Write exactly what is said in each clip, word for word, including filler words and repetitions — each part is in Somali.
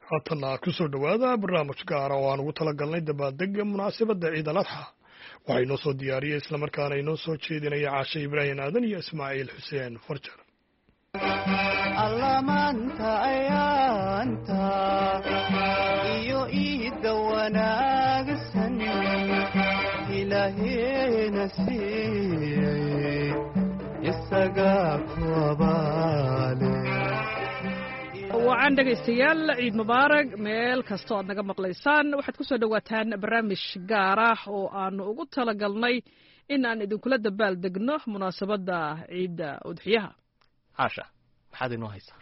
haatana ku soo dhowaada barnaamij gaara oo aan ugu talagalnay dabaaldega munaasabadda ciid al adxa waxaa inoo soo diyaariyey islamarkaana inoo soo jeedinaya caashe ibraahim aadan iyo ismaaciil xuseen farjar allamaanta ayaanta iyo iidda wanaagsan ilaaheena siiyey isagaa ku abaale wacan dhegaystayaal ciid mubaarag meel kastoo aad naga maqlaysaan waxaad ku soo dhowaataan barnaamij gaar ah oo aanu ugu talagalnay in aan idinkula dabaal degno munaasabadda ciidda udxiyaha caasha maxaad inoo haysaa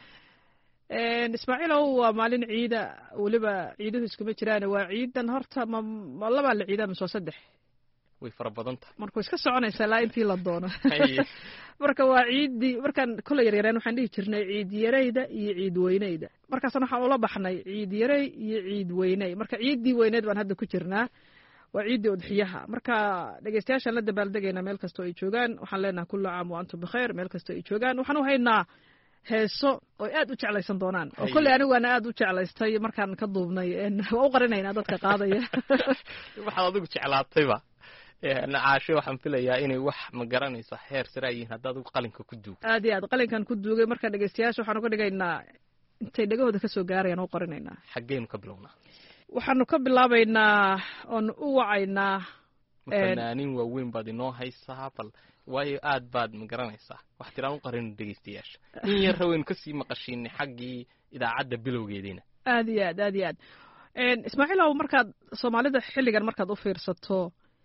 ismaaciilow waa maalin ciida weliba ciiduhu iskuma jiraan waa ciidan horta ma ma labaa la ciidaa mise waa saddex way fara badan tahay marka way iska soconaysaa ilaa intii la doono marka waa ciiddii markaan kolley yaryareen waxaan dhihi jirnay ciid yarayda iyo ciid weyneyda markaasna waxaan ula baxnay ciid yaray iyo ciid weyney marka ciiddii weyneyd baan hadda ku jirnaa waa ciiddii udxiyaha marka dhegeystayaashaan la dabaaldegaynaa meel kastoo ay joogaan waxaan leenahay kullu caam wa antum bikhayr meel kastoo ay joogaan waxaan u haynaa heeso oo aad u jeclaysan doonaan oo kolley aniguana aad u jeclaystay markaan ka duubnay waa u qarinaynaa dadka qaadaya waxaad adigu jeclaatayba caashe waxaan filayaa inay wax ma garanaysa heer sare yihiin haddaad qalinka ku duugto aad iyo aad qalinkan ku duugay marka dhegeystayaasha waxaanu ka dhigaynaa intay dhegahooda ka soo gaarayaan u qarinaynaa xaggeynu ka bilownaa waxaanu ka bilaabaynaa oonu u wacaynaa fanaaniin waaweyn baad inoo haysaa bal waayo aad baad ma garanaysaa wax tiraan u qarin dhegeystayaasha in yar haween kasii maqashiinay xaggii idaacadda bilowgeediina aad iyo aad aad iyo aad ismaaciilow markaad soomaalida xilligan markaad u fiirsato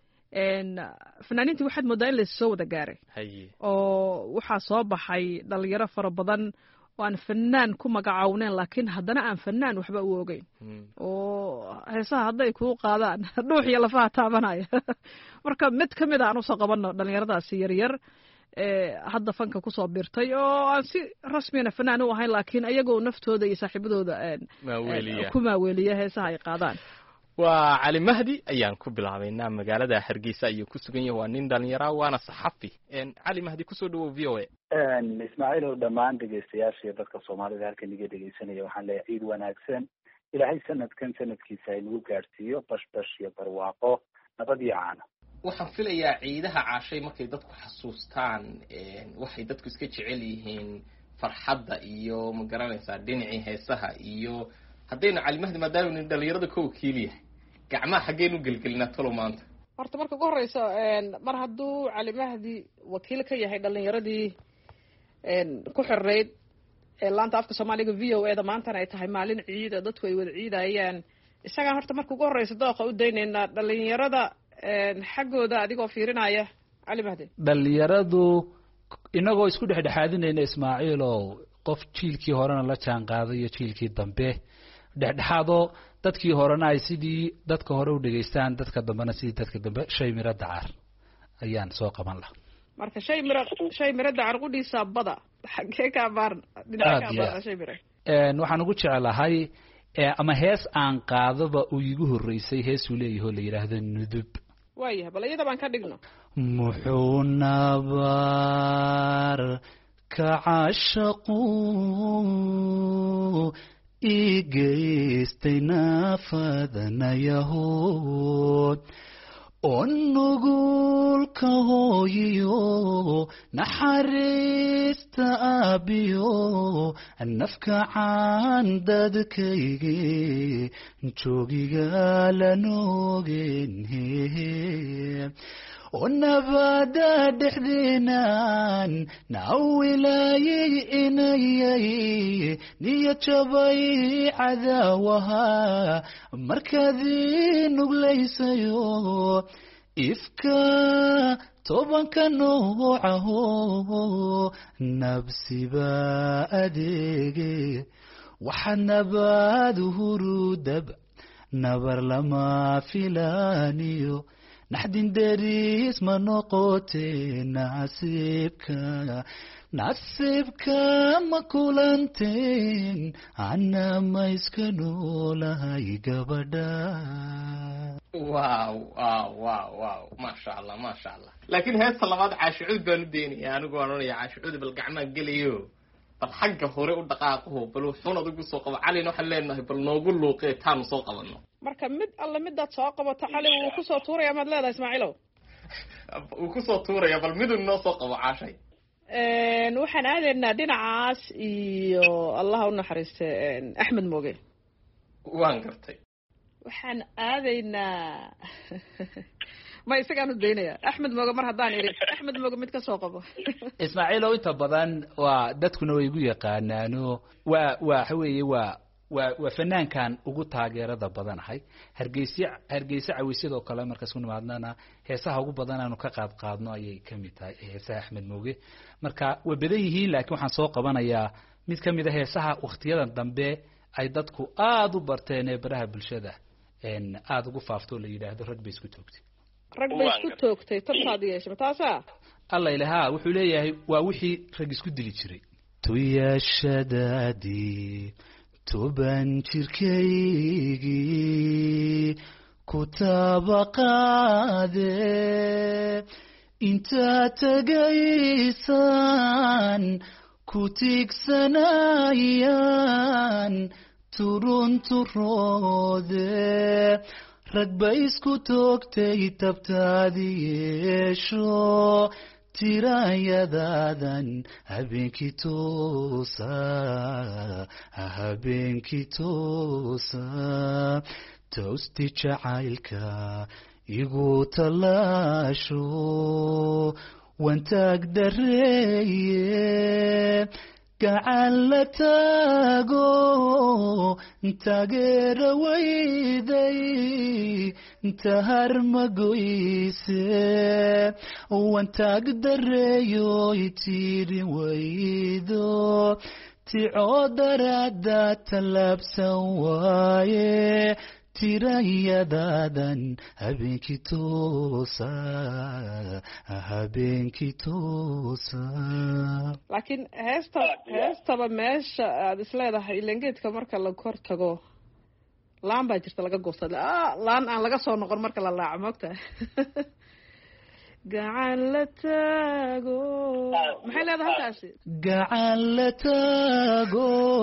fanaaniintii waxaad moodaa in laissoo wada gaaray oo waxaa soo baxay dhalinyaro fara badan oo aan fanaan ku magacawneen laakiin haddana aan fanaan waxba u ogeyn oo heesaha hadday kuu qaadaan dhuux iyo lafaha taabanaya marka mid ka mid a aan usoo qabanno dhalinyaradaasi yaryar hadda fanka kusoo birtay oo aan si rasmiyana fanaan u ahayn laakiin ayagoo naftooda iyo saaxiibadooda ku maaweeliya heesaha ay qaadaan waa cali mahdi ayaan ku bilaabaynaa magaalada hargeysa ayuu ku sugan yahay waa nin dhalinyara waana saxafi cali mahdi kusoo dhawow v o a ismaaciilow dhammaan dhegeystayaasha iyo dadka soomaalida halkan iga dhegeysanaya waxaan leeyahay ciid wanaagsan ilaahay sanadkan sanadkiisa inagu gaadhsiiyo bashbash iyo barwaaqo nabad iyo caana waxaan filayaa ciidaha caashay markay dadku xasuustaan waxay dadku iska jecel yihiin farxadda iyo ma garanaysaa dhinacii heesaha iyo haddaynu cali mahdi maadaama nin dhalinyarada ka wakiil yahay gacmaha xaggeen u gelgelinaa talo maanta horta marka ugu horeysa mar hadduu cali mahdi wakiil ka yahay dhalinyaradii ku xirayd laanta afka soomaaliga v o eda maantana ay tahay maalin ciida dadku ay wada ciidayaan isagaan horta marka ugu horeysa dooqa u daynaynaa dhalinyarada xaggooda adigoo fiirinaya cali mahdi dhalinyaradu inagoo isku dhexdhexaadinayna ismaaciilow qof jiilkii horena la jaan qaaday iyo jiilkii dambe dhexdhexaadoo dadkii horena ay sidii dadka hore u dhegeystaan dadka dambena sidii dadka dambe shay miro dacar ayaan soo qaban laha marka shay miro shay miro dacar qudhiisa bada xaggee ka abaaran dhinaca ka abaaran shay miro waxaan ugu jecelahay ama hees aan qaadoba uu igu horreysay heesuu leeyahoo la yidhaahdo nudub waayahay bal iyada baan ka dhigno muxuu nabar ka cashaqu igeystay naafadana yahood oo nugulka hooyiyo naxariista aabiyo nafka caan dadkaygi joogiga la noogeen oo nabada dhexdeenaan nawilaayay inayay niya jabay cadaawaha markaadii nuglaysayo ifka tobanka noocaho nabsiba adeege waxa nabaad hurudab nabar lama filaaniyo naxdin deris ma noqote nasiibka nasiibka ma kulanteen ana ma iska noolahay gabadha wow wow wow wow maasha allah maasha allah laakiin heesta labaad caashicuud baan u deynaya anigu waan oranaya caashicuud bal gacmaa gelayo bal xagga hore u dhaqaaqo bal wuxuun adigu soo qabo calina waxaan leenahay bal noogu luuqee taanu soo qabano marka mid alla midaad soo qabato cali wuu ku soo tuuraya maad leedahay ismaaciilow wuu ku soo tuuraya bal miduu noo soo qabo caashay waxaan aadaynaa dhinacaas iyo allah u naxariiste axmed mooge waan gartay waxaan aadaynaa ma isagaan u daynaya axmed mooge mar haddaan idhi axmed mooge mid ka soo qabo ismaaciilow inta badan waa dadkuna way igu yaqaanaano waa waxa weeye waa waa waa fanaankan ugu taageerada badanahay hargeysa hargeysa cawisyadoo kale markaas ku nimaadnana heesaha ugu badan aanu ka qaad qaadno ayay ka mid tahay heesaha axmed mooge marka way badan yihiin laakiin waxaan soo qabanayaa mid ka mid a heesaha wakhtiyadan dambe ay dadku aada u barteen ee baraha bulshada aada ugu faafto la yidhaahdo rag bay isku toogtay rag bay isku toogtay tabtaad yeeshay taasa alla ilaha wuxuu leeyahay waa wixii rag isku dili jiray tuyashadaadii toban jirkaygii ku tabaqaade intaad tagaysaan ku tigsanayaan turunturoode rag bay isku toogtay tabtaadi yeesho tirayadaadan habeenkii toosa habeenkii toosa toosti jacaylka igu talaasho wantaag dareeye gacan la taago taageera wayday tahar magoyse wantaag dareeyo itiri waydo ticoo daraada talaabsan waaye tirayadaadan habeenkii toosa habeenkii toosa laakiin heesta heestaba meesha aad isleedahay ilangeedka marka la kor tago laan baa jirta laga goosta laan aan laga soo noqon marka la laaco moogta gacan la taago maxay leedahay halkaasi gacan la taago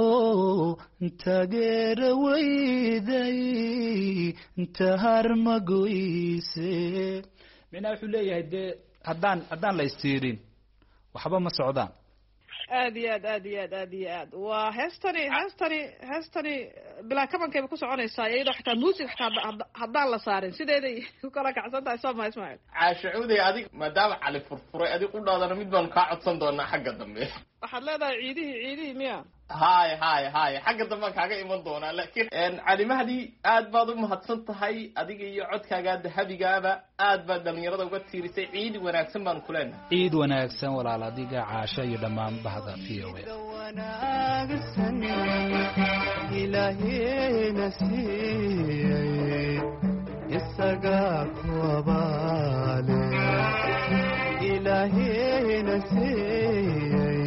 taageera wayday tahar magoyse micnaha wuxuu leeyahay dee haddaan haddaan la istiirin waxba ma socdaan aad iyo aad aad iyo aad aad iyo aad waa heestani heestani heestani bilaa kabankayba ku soconaysaa iyadoo xataa muusig xataa haddaan la saarin sideeday ku kala kacsan tahay soo maa ismaaciil caashacuuday adig maadaama cali furfuray adig u dhaadana mid baanu kaa codsan doonaa xagga dambe waxaad leedahay ciidihii ciidihii miya hay hay hay xagga dambean kaaga iman doonaa laakiin cali mahdi aad baad u mahadsan tahay adiga iyo codkaagaa dahabigaaba aad baad dhalinyarada uga tiirisay ciid wanaagsan baanu ku leenahay ciid wanaagsan walaal adiga caasho iyo dhammaan bahda v o ilaahayna siiyey isaga kuwabaale ilaahayna siiyey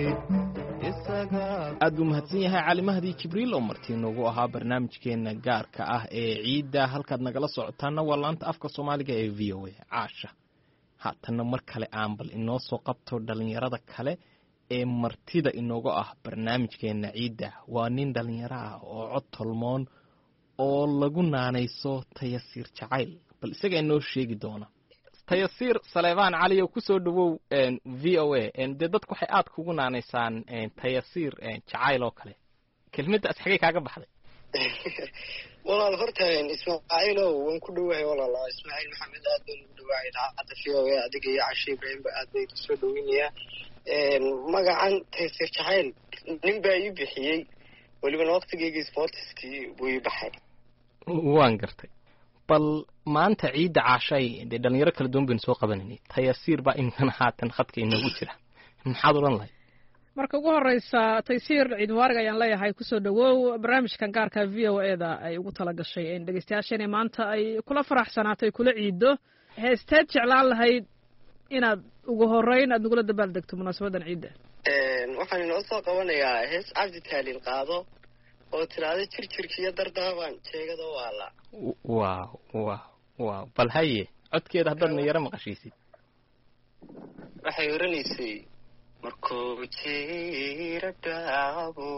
aad buu mahadsan yahay cali mahdi jibriil oo martii noogu ahaa barnaamijkeena gaarka ah ee ciidda halkaad nagala socotaana waa laanta afka soomaaliga ee v o a caasha haatanna mar kale aan bal inoo soo qabto dhalinyarada kale ee martida inoogu ah barnaamijkeena ciidda waa nin dhalinyaro ah oo cod tolmoon oo lagu naanayso tayasiir jacayl bal isaga inoo sheegi doona tayasiir saleebaan cali oo kusoo dhawow v o a dee dadku waxay aad kugu naanaysaan tayasiir jacayl oo kale kelmaddaas xagay kaaga baxday walaal horta ismaaciilow waan ku dhawahay walaala ismaaciil maxamed aad baan ugu dhawahay idaacadda v o a adiga iyo cashe ibraahimba aad bay kusoo dhaweynayaa magacan tayasiir jacayl nin baa ii bixiyey welibana waqtigeygii sportiskii buu ii baxay waan gartay bal maanta ciidda caashay dee dhalinyaro kala duwan baynu soo qabananay tayasiir baa imikana haatan khadka inoogu jira maxaad odhan lahay marka ugu horeysa taysiir ciid mubaarig ayaan leeyahay kusoo dhawow barnaamijkan gaarka v o a da ay ugu tala gashay dhegeystayaasheena maanta ay kula faraxsanaato ay kula ciiddo heesteed jeclaan lahayd inaad ugu horeyn aad nagula dabaal degto munaasabadan ciidda waxaan inoo soo qabanayaa hees cabdi taaliil qaado oo tiraada jirjirka iyo dardaabaan jeegada waala wow wow wow bal haye codkeeda haddaad na yaro maqashiisid waxay oranaysay markuu jira dhaabo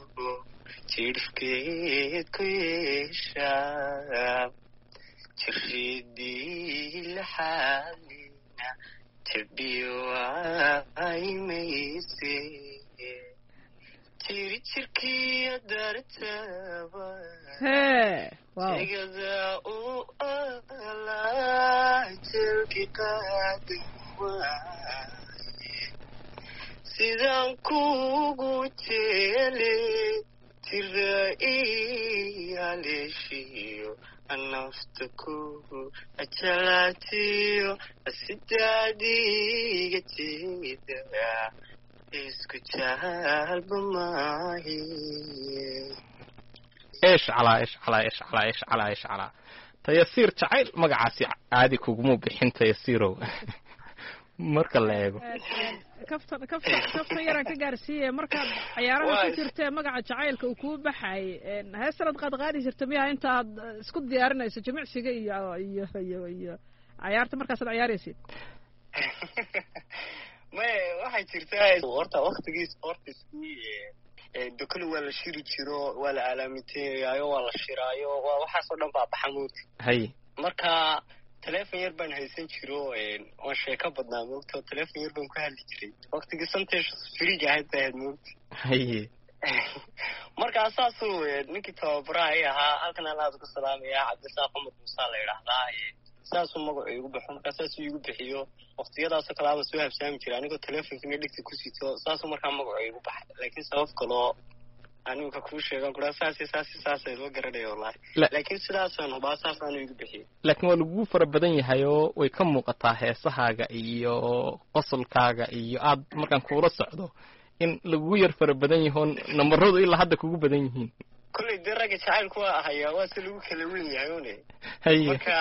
jidhkeed ku yeeshaa jiridii la xaalina jabdhiyo aymayse jiri jirkiya dartaba tegada u alaa jelki qaadan waaye sidaan kugu jele tira ii haleeshiyo nafta kugu ajalaatiyo sidaadiga jeeda isku jaalba maahi ايش على ايش على ايش على ايش على ايش على تيسير جعيل magacaasi caadi kugumu bixin tayasiiro marka la eego kafta kafta kafta yaran ka gaarsiiyay marka ciyaaraha ku jirtay magaca jacaylka uu ku baxay heesad qad qaadi jirtay miyaa inta aad isku diyaarinayso jimicsiga iyo iyo iyo iyo ciyaarta markaas aad ciyaaraysid ma waxay jirtaa horta waqtigii sportiskii dokol waa la shiri jiro waa la calaamiteeyo waa la shiraayo waa waxaas oo dhan baa baxamuud hay marka telefoon yar baan haysan jiro oo sheeko badnaa moogto telefoon yar baan ku hadli jiray waqtigii santeesh firiga ahayd ahayd moogto hay marka asaasuu ninkii tababaraha ay ahaa halkan alaad ku salaamaya cabdisaaq umar muuse la yidhaahdaa saasuu magacu igu baxo markaa saasuu igu bixiyo waqtiyadaasoo kalaaba soo habsaami jira anigoo telefonkina dhigta ku sito saasuu markaa magacu igu baxay laakiin sabab kaloo anigu ka kuu sheegan kuraa saasi saasi saasay loo garanayo wallahi laakiin sidaasaan hubaa saasaanu igu bixiyo laakiin waa lagu fara badan yahay oo way ka muuqataa heesahaaga iyo qosolkaaga iyo aad markaan kuula socdo in lagu yar fara badan yahoon nambaradu ilaa hadda kugu badan yihiin kolley dee ragga jacaylku waa ahayaa waa si lagu kala weyn yahay une haye marka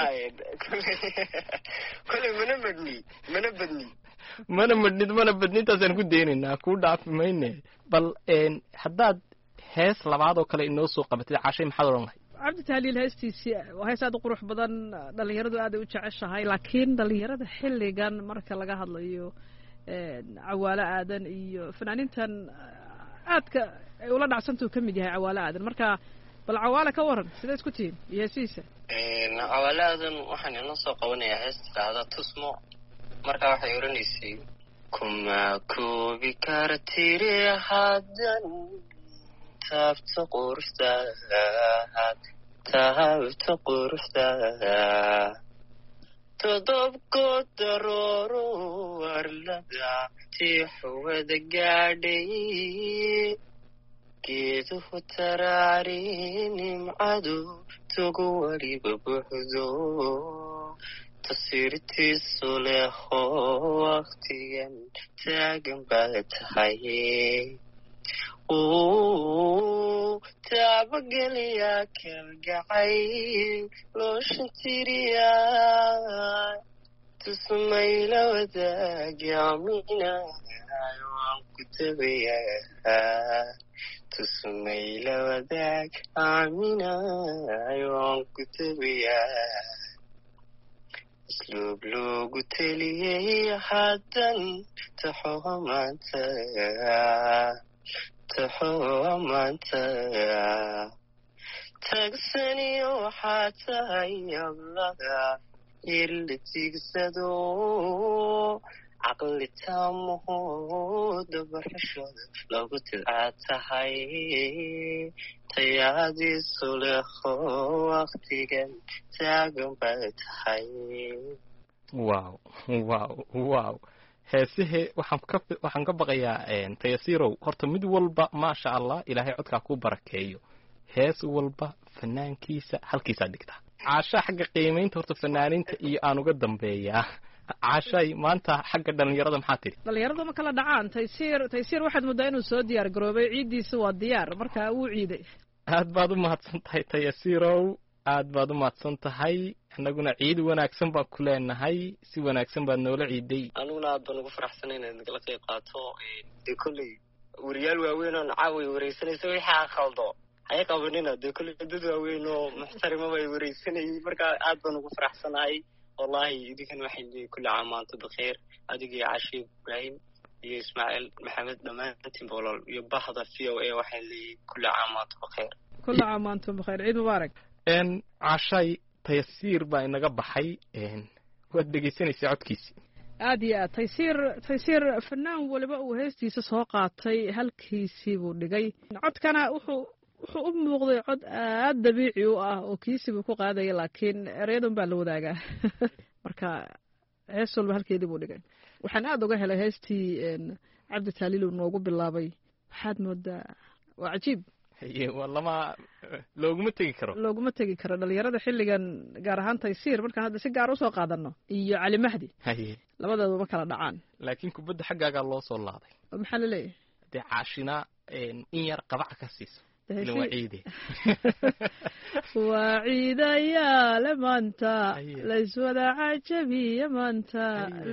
kolley mana madni mana badni mana madnid mana badnintaasaan ku daynaynaa kuu dhaafi mayne bal haddaad hees labaad oo kale inoo soo qabatay caashay maxaad odhan lahay cabdi tahliil heestiisii waa hees aad u qurux badan dhalinyaradu aad ay u jeceshahay laakiin dhalinyarada xilligan marka laga hadlayo cawaalo aadan iyo fanaaniintan aadka ay ula dhacsantuu ka mid yahay cawaalo aadan marka bal cawaale ka waran sidee isku tihiin iyo heesihiisa cawaalo aadan waxaan inoo soo qabanayaa hees tidhaahda tusmo marka waxay oranaysay kuma koobi kara tiri haddan taabta quruxdaad taabta quruxdaad todobkood darooro warlada tixwada gaadhay geeduhu taraari nimcadu tugu wariba buuxdo tasirtiisu leho waqtigan taagan baad tahay taabageliya kalgacayl looshan tiriyaa tusmayla wadaagi aminayo waan ku tabayaa tusmayla wadaag aminayo waan ku tabayaa isluub loogu teliyey haddan taxoha maanta taxoha maanta tagsaniyo waxaa tahay ablada ila tigsado caqli taamaho dabarashooda lagu tidcaad tahay tayaadiisu leho waqtigan taagan baad tahay wow wow wow heesihee waxaan ka waxaan ka baqayaa tayasiirow horta mid walba maasha allah ilaahay codkaa ku barakeeyo hees walba fanaankiisa halkiisaa dhigta caashaa xagga qiimaynta horta fanaaninta iyo aan uga dambeeyaa caashay maanta xagga dhalinyarada maxaa tidhi dhalinyarada ma kala dhacaan taysiir taysiir waxaad moodaa inuu soo diyaar garoobay ciiddiisa waa diyaar marka wuu ciiday aad baad u mahadsan tahay tayasiirow aad baad u mahadsan tahay annaguna ciid wanaagsan baan ku leenahay si wanaagsan baad noola ciiday aniguna aad baan ugu faraxsanay inaad nagala qayb qaato dee kolley wariyaal waaweyn oo nacaaway wareysanaysa wixii aan khaldo hay qabanina dee kolley dad waaweyn oo muxtarima bay wareysanayay marka aad baan ugu faraxsanahay wallahi idinkan waxaan leeyahay kulli caam maanta bikheer adiga iyo cashiib ibraahim iyo ismaaciil maxamed dhammaantiin boolol iyo bahda v o a waxay leeyihin kulli caam waantum bakheer kulli caam waantum bakheer ciid mubaarak cashay taysiir baa inaga baxay waad dhegaysanaysaa codkiisi aad iyo aad taysiir taysiir fanaan waliba uu heestiisa soo qaatay halkiisii buu dhigay codkana wuxuu wuxuu u muuqday cod aad dabiici u ah oo kiisii buu ku qaadaya laakiin ereyadun baa la wadaagaa marka hees walba halkeedii buu dhigay waxaan aad uga helay heestii cabdi taaliil uu noogu bilaabay waxaad moodaa waa cajiib haye waa lama looguma tegi karo looguma tegi karo dhalinyarada xilligan gaar ahaan taysiir markaan hadda si gaar usoo qaadano iyo cali mahdi haye labadooda ma kala dhacaan laakiin kubadda xaggaagaa loo soo laaday maxaa la leeyahay dee caashina in yar qabaca ka siiso ilan waa ciide waa ciidayaale maanta layswada cajabiya maanta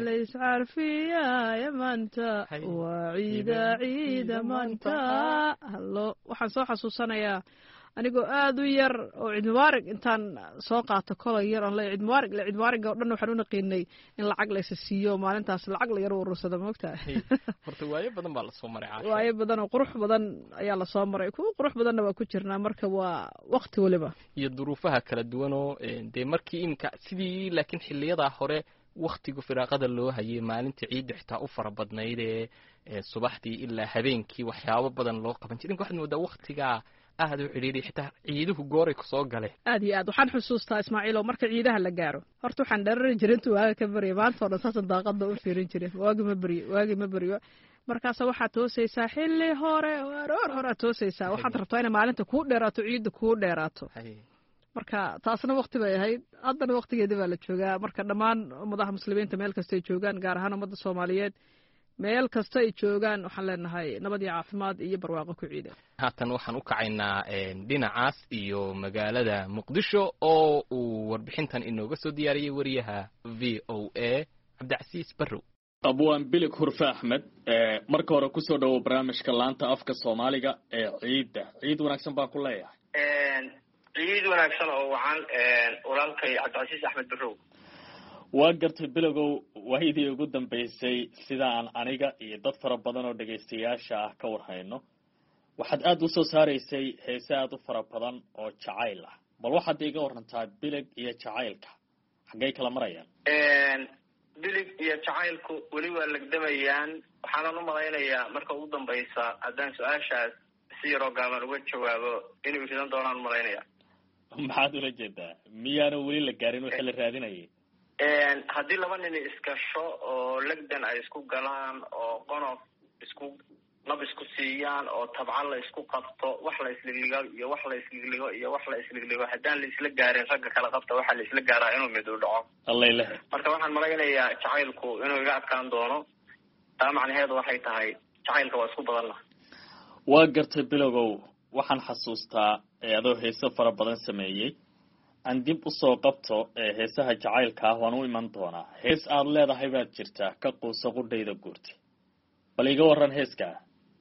layscarfiyaaya maanta waa ciida ciida maanta hallo waxaan soo xasuusanayaa anigoo aad u yar oo ciid mubaarig intaan soo qaato kolay yar oon le ciid mubaarig le ciid mubaarigga o dhan waxaan u naqiinay in lacag laysa siiyo maalintaas lacag la yar urursado moogtaa horta waayo badan baa lasoo maray caasha waayo badan oo qurux badan ayaa lasoo maray kuwa qurux badanna waa ku jirnaa marka waa wakti waliba iyo duruufaha kala duwanoo dee markii iminka sidii laakiin xiliyadaa hore waktiga firaaqada loo hayay maalinta ciidda xitaa u fara badnayd ee subaxdii ilaa habeenkii waxyaabo badan loo qaban jiray waxaad moodaa waktigaa aad u xidhiidhi xitaa ciiduhu gooray ku soo galeen aad iyo aad waxaan xusuustaa ismaaciilow marka ciidaha la gaaro horta waxaan dharari jiray intuu waaga ka barya maanta oo dhan saasan daaqadda u fiirin jiray waagi ma beryo waagi ma beryo markaasa waxaad toosaysaa xilli hore aroor hore aad toosaysaa waxaad rabtaa inay maalinta kuu dheeraato ciidda kuu dheeraato marka taasna wakti bay ahayd haddana waktigeedii baa la joogaa marka dhammaan ummadaha muslimiinta meel kasta ay joogaan gaar ahaan ummadda soomaaliyeed meel kasta ay joogaan waxaan leenahay nabad iyo caafimaad iyo barwaaqo ku ciida haatan waxaan u kacaynaa dhinacaas iyo magaalada muqdisho oo uu warbixintan inooga soo diyaariyey wariyaha v o a cabdicasiis barrow abwaan bilig hurfe axmed marka hore kusoo dhawow barnaamijka laanta afka soomaaliga ee ciidda ciid wanaagsan baan ku leeyahay ciid wanaagsan oo wacan walaalkay cabdicasiis axmed barrow waa gartay bilogow waayadii ugu dambaysay sida aan aniga iyo dad fara badan oo dhegaystayaasha ah ka warhayno waxaad aada u soo saaraysay heese aada u fara badan oo jacayl ah bal waxaad iga warantaa bilig iyo jacaylka xaggay kala marayaan bilig iyo jacaylku weli waa legdamayaan waxaanan u malaynayaa marka ugu dambaysa haddaan su-aashaas si yaroo gaaban uga jawaabo inuu ridan doonaan umalaynaya maxaad ula jeedaa miyaana weli la gaarin wixii la raadinayay haddii laba nin iskasho oo legdan ay isku galaan oo qonof isku nab isku siiyaan oo tabcan la isku qabto wax la isligligo iyo wax la isligligo iyo wax la isligligo haddaan la isla gaarin ragga kala qabta waxaa la isla gaaraa inuu mid u dhaco allayle marka waxaan malaynayaa jacaylku inuu iga adkaan doono taa macnaheedu waxay tahay jacaylka waa isku badanna waa gartay bilogow waxaan xasuustaa adoo heese fara badan sameeyey aan dib usoo qabto heesaha jacaylka ah waan u iman doonaa hees aada leedahay baad jirtaa ka quusa qudhayda guurtay bal iga waran heeskaa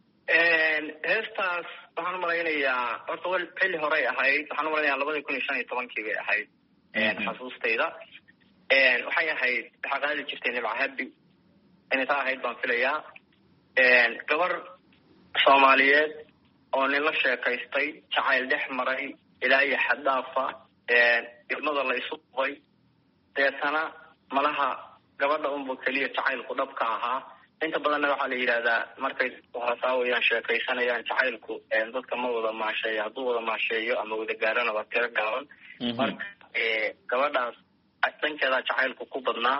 heestaas waxaan umalaynayaa horta wel xilli horey ahayd waxaan umalaynaya labadii kun iyo shan iyo tobankii bay ahayd xasuustayda waxay ahayd waxaa qaadi jirtay nibcahabi inay taa ahayd baan filayaa gabar soomaaliyeed oo nin la sheekaystay jacayl dhex maray ilaa iyo xaddaafa ilmada la isu qubay deetana malaha gabadha unba keliya jacaylku dhabka ahaa inta badanna waxaa la yidhahdaa markay haasaawayaan sheekaysanayaan jacaylku dadka ma wada maasheeyo hadduu wada maasheeyo ama wada gaarana waa tiro gaaban marka gabadhaas dhankeedaa jacaylku ku badnaa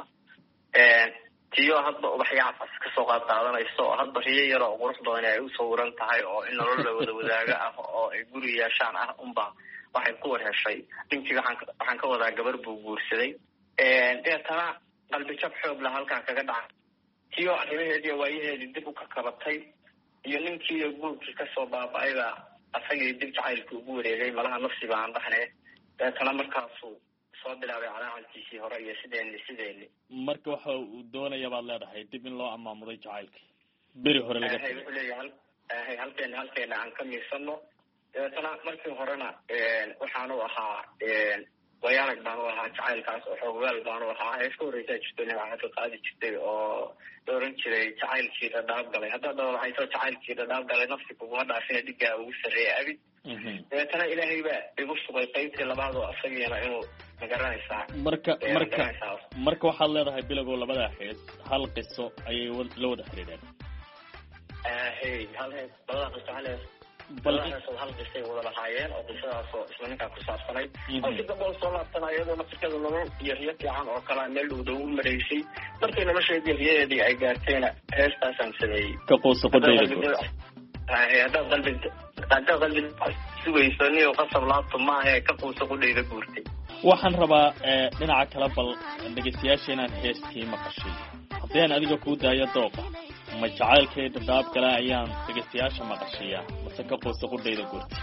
tiyo hadba ubaxyaacas kasoo qaad qaadanayso oo hadba riyo yar oo qurux badan ay u sawiran tahay oo in nolol la wada wadaaga ah oo ay guri yeeshaan ah unba waxay ku war heshay ninkii waxaan waxaan ka wadaa gabar buu guursaday deetana qalbi jab xoog la halkaa kaga dhacay tiyo arrimaheedii waayaheedii dib u kakabatay iyo ninkii guurkii kasoo baaba-ayba asagii dib jacaylkii ugu wareegay malaha nafsiba aan dhahne deetana markaasuu soo bilaabay calaacantiisii hore iyo sideeni sideeni marka waxa uu doonaya baad leedahay dib in loo amaamuday jacaylkii beri hore laga wuxuu leeyahay hal halkeena halkeena aan ka miirsano deetana markii horena waxaanu ahaa wayaanag baan u ahaa jacaylkaas oo xoogwaal baan u ahaa hees ka horreysaa jirto nimca ka qaadi jirtay oo la oran jiray jacaylkii dhadhaab galay haddaa dhawaacayso jacaylkii dhadhaab galay nafsi kuguma dhaafina dhigaa ugu sarreeya abid dabeetana ilaahay baa igu sugay qaybtii labaad oo isagiina inuu magaranaysaa marka marka marka waxaad leedahay bilowgow labadaa hees hal qiso ayay la wada xiriireen hey hal hees labadaa qiso hal hees balheesoo hal qisay wada lahaayeen oo qisadaasoo isla ninkaa ku saabsanayd halkii dambe oo soo laabtana iyadoo naftirkeeda nolol iyo riyo fiican oo kalea meel dhowda u maraysay markii nolosheedii riyadeedii ay gaartayna heestaasaan sameeyey ka quusa qudayda haddaad qalbi haddaad qalbi sugayso niyo qasab laabto maahae ka quusa qudhayda guurtay waxaan rabaa dhinaca kale bal dhegeystayaasha inaan heestii maqashay haddii aan adiga kuu daayo dooqa ma jacaylkay dhadhaab gala ayaan dhegeystayaasha maqashiya mase ka quusa qudhayda guurtay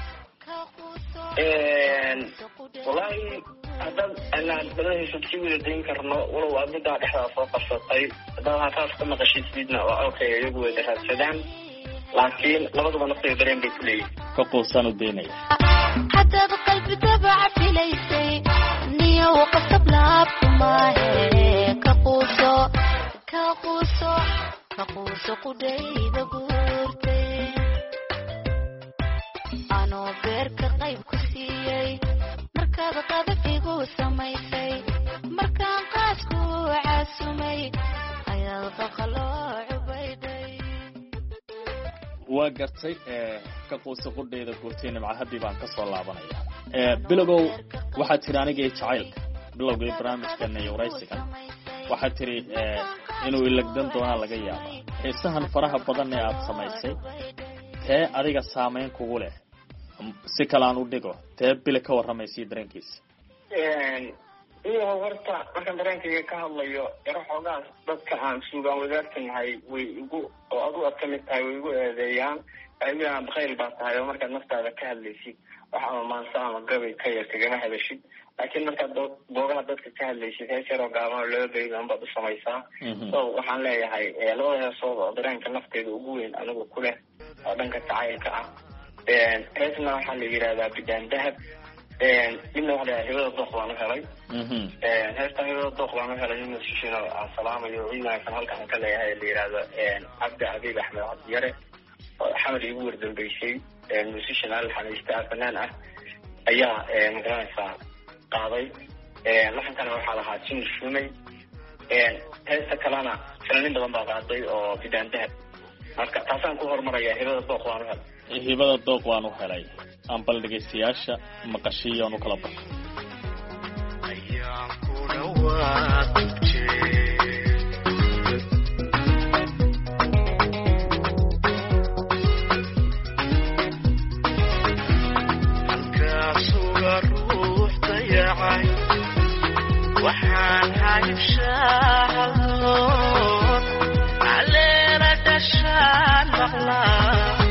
wallaahi haddaad anaan badahaysa sii wada dayn karno walow aad middaa dhexdaa soo qabsatay haddaad hataas ka maqashid sidna oo okay iyagu wada raadsadaan laakiin labaduba naftay dareen bay ku leeyihin ka quusaan u daynaya haddaad qalbi dabaca filaysay niyo qasab laabku maahe ka quuso ka quuso ka quuso qudhayda guurtay anoo beerka qayb ku siiyey markaad qadab igu samaysay markaan qaasku caasumay ayaad baqaloo cubayday waa gartay ka quusa qudhayda guurtay nimca haddii baan ka soo laabanaya bilowgow waxaad tiri anigii jacaylka bilowgii barnaamijkan iyo waraysigan waxaad tiri inuu ilagdan doonaa laga yaabaa xiisahan faraha badan ee aada samaysay tee adiga saameyn kugu leh si kale aan u dhigo tee bile ka warramaysay dareenkiisa iyo horta markaan dareenkayga ka hadlayo yaro xoogaas dadka aan suugaan wadaartanahay way igu oo adu aad ka mid tahay way igu eedeeyaan ayaan bakayl baa tahay oo markaad naftaada ka hadlaysid wax ama maansa ama gabay ka yar kagama hadashid laakiin markaad boogaha dadka ka hadlaysid hees yaroo gaaban oo laba beydan baad u samaysaa so waxaan leeyahay labada heesood oo dareenka nafteeda ugu weyn anigu ku leh oo dhanka jacaylka ah heesna waxaa la yidhahdaa bidaan dahab midna waxa la hibada dooq baan u helay heesta hibada dooq baan u helay nin musishin oo aan salaamayo ciidankan halkan ka leeyahay la yidhahdo cabdi abiib axmed cabdiyare oo xamar igu wardambeysay musishin alxanaysta fanaan ah ayaa magaranaysaa qaaday laxankana waxaa lahaa jimil shumay heesta kalena fanaaniin badan baa qaaday oo bidaan dahab marka taasaan ku horumaraya hibada dooq baan u helay hibada dooq baan u helay aan bal dhegeystayaasha maqashiyo aan u kala barto ayaan ku dhawaaqjee halkaasuga ruux dayacay waxaan haybshaahadoon caleena dhashaan maqlaa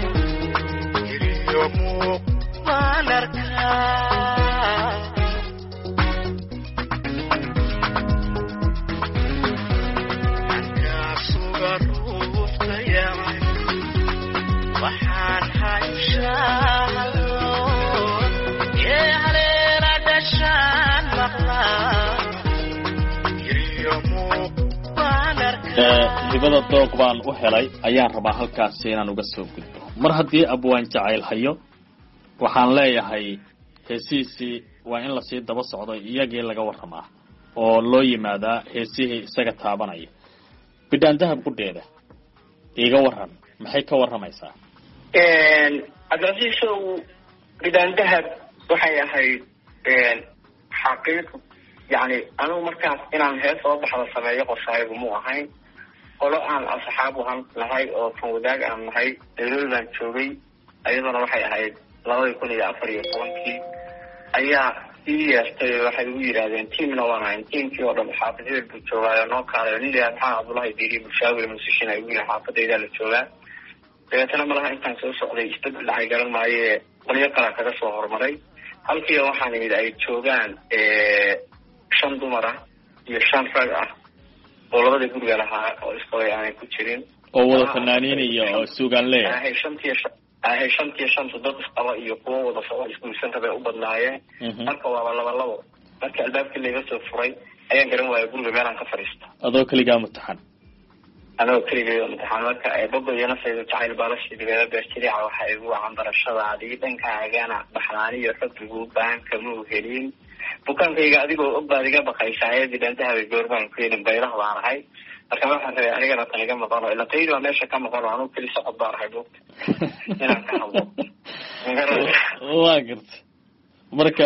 ankaasuga ruux dayacay waxaan haybshaahadoon ee haleena dhashaan maqlaa iriyo muuq baan arkaa hibada dooq baan u helay ayaan rabaa halkaasi inaan uga soo gudbo mar haddii abwaan jacayl hayo waxaan leeyahay heesihiisii waa in lasii daba socdo iyagii laga warramaa oo loo yimaadaa heesihii isaga taabanaya bidhaan dahab qudheeda iiga warran maxay ka warramaysaa cabdicasiisow bidhaan dahab waxay ahayd xaqiiq yani anigu markaas inaan hees soo baxda sameeyo qorshahaygu mu ahayn qolo aan asxaab uhan nahay oo fan wadaag aan nahay nairobi baan joogay iyaduna waxay ahayd labadii kun iyo afar iyo tobankii ayaa ii yeertay waxay ugu yidhaahdeen tiamna waan ahayn tiamkii oo dhan xaafadyadeed buu joogaayo noo kaalayo nin layaha maxaa cabdullahi diiri bushaawir musishin ay ugu yihin xaafadaydaa la joogaa dabeetana malaha intaan soo socday isbedel dhacay garan maaye qolyo kalaa kaga soo horumaray halkiiba waxaan imid ay joogaan shan dumar ah iyo shan rag ah oo labada guriga lahaa oo isqabay aanay ku jirin oo wada fanaaniin iyo oo suugaan leeyahay ahay shantiyo ahay shantiyo shanta dad isqaba iyo kuwo wada socod isguursanta bay u badnaayeen marka waaba laba labo marka albaabkii layga soo furay ayaan garan waaya guriga meelaan ka fadhiisto adoo keligaa mutaxan anagoo keligay mutaxan marka bogo iyo nafayda jacayl baalashii dibeeda beerjiriica waxaa igu wacan barashadaadii dhankaagana baxlaan iyo xubbigu baan kama helin bukaankayga adigoo og baad iga baqaysaa ee bidhaantahabay goorbaan ku helin baylah baan ahay marka waxaan rabay anigana tan iga maqano ila taydi waa meesha ka maqano anugu keli socod baan ahay buugta inaan ka hadlo waa garta marka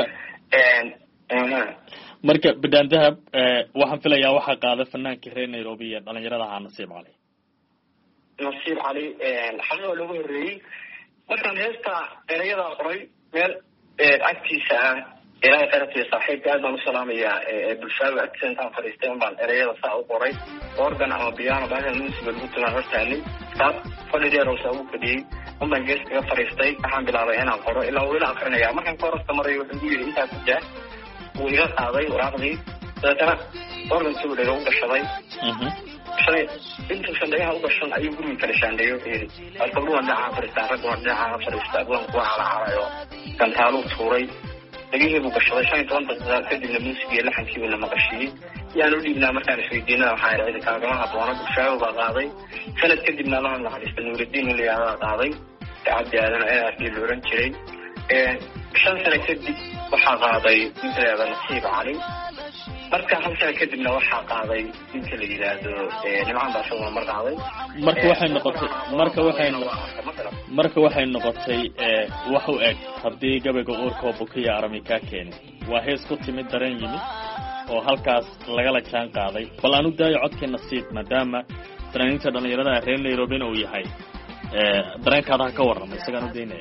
marka bidhaan dahab waxaan filayaa waxaa qaada fanaankii reer nairobi iyo dhalinyarada ahaa nasiib cali nasiib cali xalaa loogu horreeyey markaan heesta erayadaa qoray meel agtiisa ah ilaahay qaratiya saaxiibka aad baan u salaamayaa bulshaaga agtiisa intaan fadhiistay un baan erayada saa u qoray organ ama piano baashan musiga lagu tumaan hortaanay kaas fadhideer oo saa ugu fadhiyey un baan gees kaga fadhiistay waxaan bilaabay inaan qoro ilaa uu ila akrinayaa markaan koorasta maray wuxuu igu yidhi intaa ku jaa wuu iga qaaday waraaqdii dabeetana organkii uu dhaga u gashaday shalay intuusan dhagaha u gashan ayuu gurigi kala shaandheeyey wuxuu yidhi gabdhuwan dhinaca fadhiistaan ragguwan dhinaca fadhiista abuwan kuwa calacalayo gantaaluu tuuray dhagihii buu gashaday shan iyo toban daqiiqa kadibna muusigii laxankii buu na maqashiiyey yaan u dhiibnaa markaan isweydiinada waxaa idhi cidi kaagama habboona bulshaago baa qaaday sanad kadibna allaha naxariista nuuraddiin in la yihahdaa qaaday cabdi aadan n r d la oran jiray shan sano kadib waxaa qaaday ninka la yihahda nasiib cali marka hal sano kadibna waxaa qaaday ninka la yidhaahdo nimcaan baa isaguna mar qaaday marka waxay noqotay marka waxay marka waxay noqotay wax u eg haddii gabayga uurkoo bukiya arami kaa keenay waa hees ku timid dareen yimid oo halkaas lagala jaan qaaday bal aan u daayo codkii nasiib maadaama fanaaniinta dhalinyarada reer nairobina uu yahay dareenkaada ha ka warrama isagaan u daynaya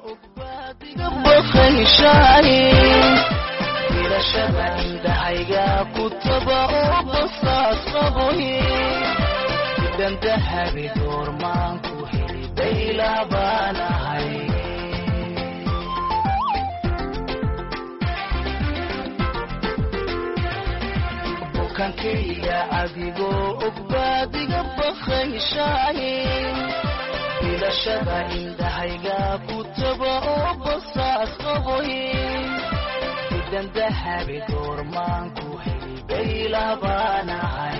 filashada indhahayga ku taba oo basaas qaboye dandahabi doormaan ku heli bayla baan ahay bukankayga adigoo ogbaadiga bakayshaye filashada indhahayga ku taba oo basaas qaboye dandahabi doormaan ku heli bayla baan ahay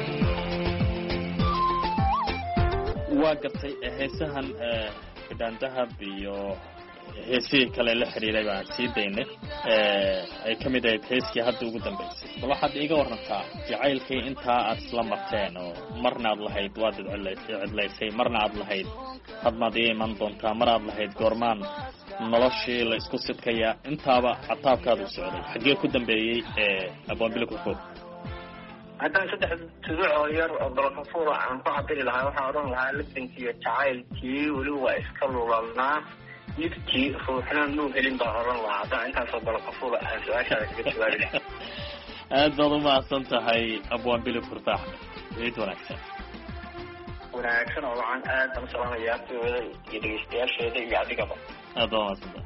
waa gartay heesahan bidhaan dahab iyo heesihii kale la xiriiray baan sii daynay ay ka mid ahayd heeskii hadda ugu dambaysay bal waxaad iiga warantaa jacaylkii intaa aad isla marteen oo marna aad lahayd waad cidlaysay marna aad lahayd hadmaad ii iman doontaa mar aad lahayd goormaan noloshii la isku sidkayaa intaaba cataabkaada u socday xaggee ku dambeeyey aboonbili kurko haddaan saddex tuduc oo yar oo balkafuula aan ku cabiri lahaa waxaan odhan lahaa lixdankii iyo jacaylkii weli waa iska lulalnaa yidkii ruuxna nuu helin baan odhan lahaa haddaan intaasoo balkafuula aan su-aashaada kaga jawaabi lahaa aad baad u mahadsan tahay abwaanbili kurta axmed ciid wanaagsan wanaagsan oo wacan aad baan u salaamayaa artooda iyo dhegeystayaasheeda iyo adigaba aad baa mahadsantahay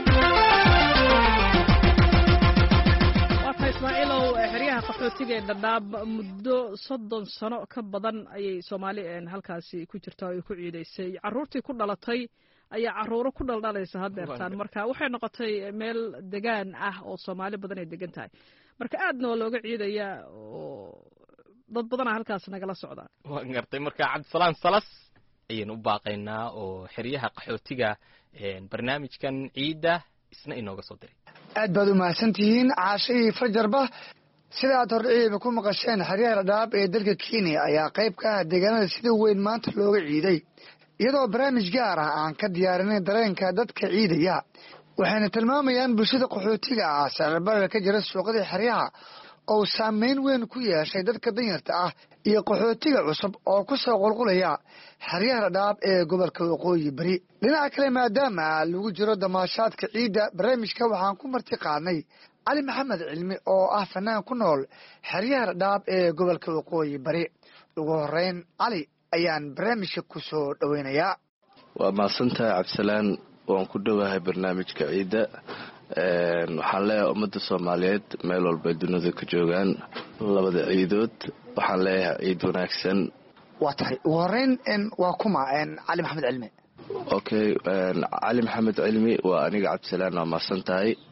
waata ismaaciilow xeryaha qaxootiga ee dhadhaab muddo soddon sano ka badan ayay soomaali halkaasi ku jirtaa oo ku ciidaysay carruurtii ku dhalatay ayaa carruuro ku dhaldhalaysa haddeertaan marka waxay noqotay meel degaan ah oo soomaali badan ay degan tahay marka aadna waa looga ciidayaa oo dad badana halkaas nagala socdaa waan gartay marka cabdisalaan salas ayaynu u baaqaynaa oo xeryaha qaxootiga barnaamijkan ciidda isna inooga soo diray aad baad u mahadsan tihiin caashihii fajarba sida aad hordhiciiba ku maqasheen xeryaha dhadhaab ee dalka kenya ayaa qayb ka ah deegaanada sida weyn maanta looga ciiday iyadoo barnaamij gaar ah aan ka diyaarinay dareenka dadka ciidaya waxayna tilmaamayaan bulshada qaxootiga ah sicirbararka ka jira suuqadii xeryaha oo saameyn weyn ku yeeshay dadka danyarta ah iyo qaxootiga cusub oo ku soo qulqulaya xeryaha dhadhaab ee gobolka waqooyi beri dhinaca kale maadaama lagu jiro damaashaadka ciidda barnaamijka waxaan ku marti qaadnay cali maxamed cilmi oo ah fanaan ku nool xeryaha dhadhaab ee gobolka waqooyi beri ugu horeyn cali ayaan barnaamijka ku soo dhoweynayaa waa mahadsantahay cabdisalaan waan ku dhowahay barnaamijka ciidda waxaan leeyahay ummadda soomaaliyeed meel walba dunida ka joogaan labada ciidood waxaan leeyahay ciid wanaagsan waa tahay ugu horeyn waa kuma cali maxamed cilmi okay cali maxamed cilmi waa aniga cabdisalaan waa mahadsan tahay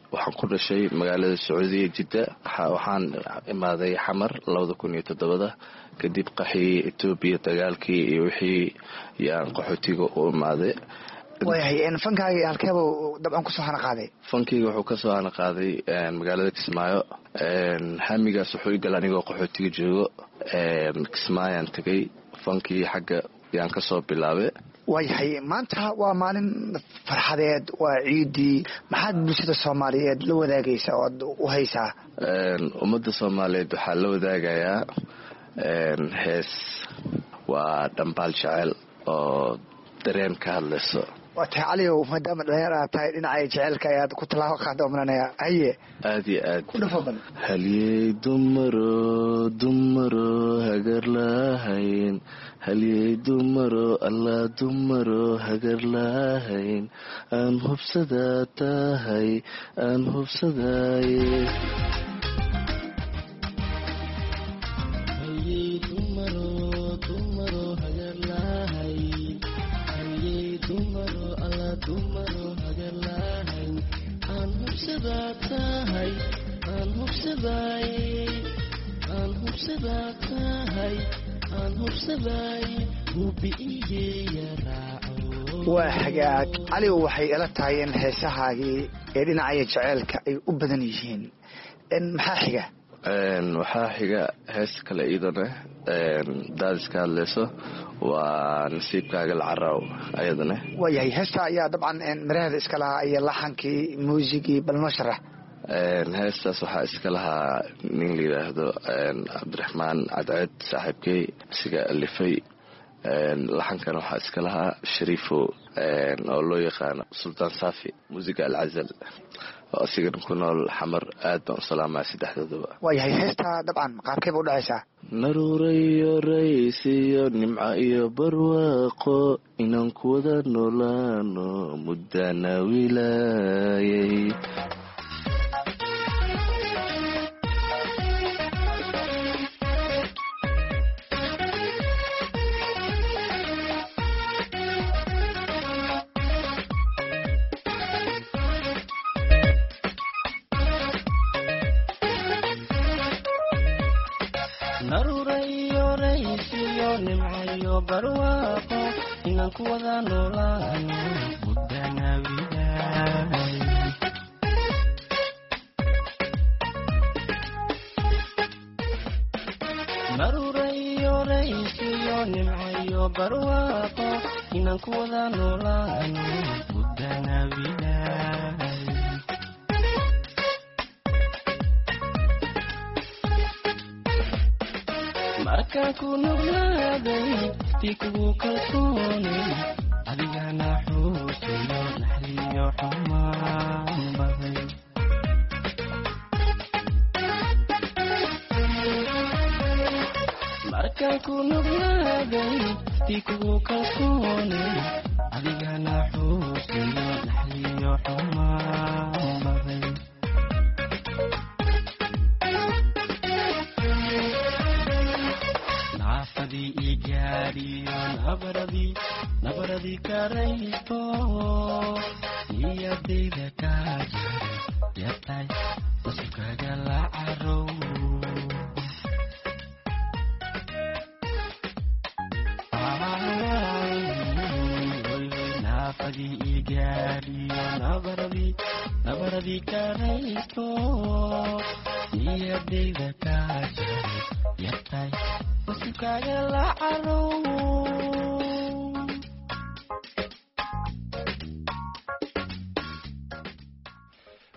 waxaan ku dhashay magaalada sacuudiya jidda waxaan imaaday xamar labada kun iyo toddobada kadib qaxii etoobiya dagaalkii iyo wixii yaan qaxootiga u imaaday waayahay fankaaga halkeeba dabcan kusoo hana qaaday fankeyga wuxuu kasoo hana qaaday magaalada kismaayo hamigaas wuxuu i gala anigoo qaxootiga joogo kismaayaan tegay fankii xagga yaan kasoo bilaabay waayahay maanta waa maalin farxadeed waa ciidii maxaad bulshada soomaaliyeed la wadaagaysa ood u haysaa ummadda soomaaliyeed waxaa la wadaagayaa hees waa dhambaal jecel oo dareen ka hadlayso waa tahay caliyow maadaama dhalinyar aad tahay dhinacay jeceelka ayaad ku tallaabo qaada umranaya haye aad iyo aad ku dhafo badan halyey dumaro dumaro hagar lahayn halyey dumaro alla dumaro hagar lahayn aan hubsadaa tahay aan hubsadaaye waa hagaag caliw waxay ila tahay in heesahaagii ee dhinacaya jeceelka ay u badan yihiin maxaa xiga waxaa xiga hees kale iidane daadiska hadlayso waa nasiibkaaga lacaraw ayadane waayahay heesta ayaa dabcan miraheeda iska lahaa iyo laxankii muusigii bal noo sharax heestaas waxaa iska lahaa nin la yidhaahdo cabdiraxmaan cadceed saaxiibkey isiga alifay laxankan waxaa iska lahaa shariifo oo loo yaqaano sultaan safi muusiga alcazal oo asigana ku nool xamar aad baan u salaamaya saddexdoodaba waayahay heesta dabcan qaabkeyba u dhacaysaa naruurayo rays iyo nimco iyo barwaaqo inaan ku wada noolaano muddana wilaayay markaan ku nuglaaday ti kugu kalsoonay adigana xuusiyo naxriyo xumaan baday markaan ku nuglaaday ti kugu kalsoonay adigana xuusiyo naxriyo xumaan baday naafadii igaadhiyo nabaradii nabaradii karaysto niyadayda kaa jaray yatay nasibkaaga la carow naafadii igaadhiyo nabaradii nabaradii karaysto niyadayda kaa jaray yatay nasibkaaga la carow